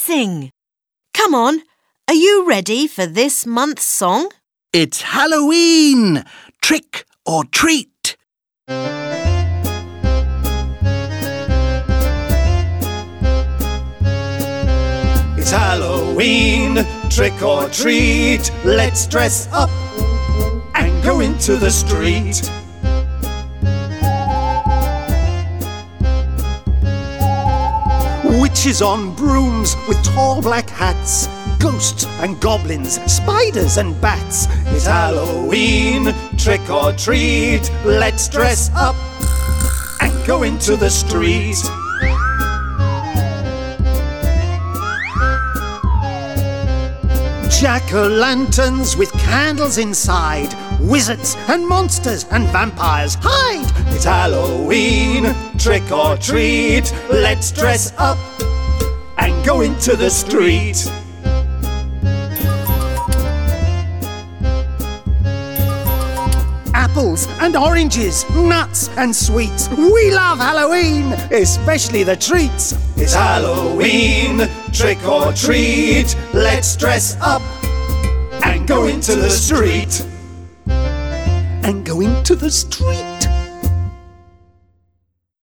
sing. Come on, are you ready for this month's song? It's Halloween! Trick or treat! It's Halloween, trick or treat. Let's dress up and go into the street. Witches on brooms with tall black hats, ghosts and goblins, spiders and bats. It's Halloween, trick or treat. Let's dress up and go into the street. Jack-o'-lanterns with candles inside, wizards and monsters and vampires hide. It's Halloween, trick or treat. Let's dress up and go into the street. Apples and oranges, nuts and sweets. We love Halloween, especially the treats. It's Halloween, trick or treat. Let's dress up and go into the street. And go into the street.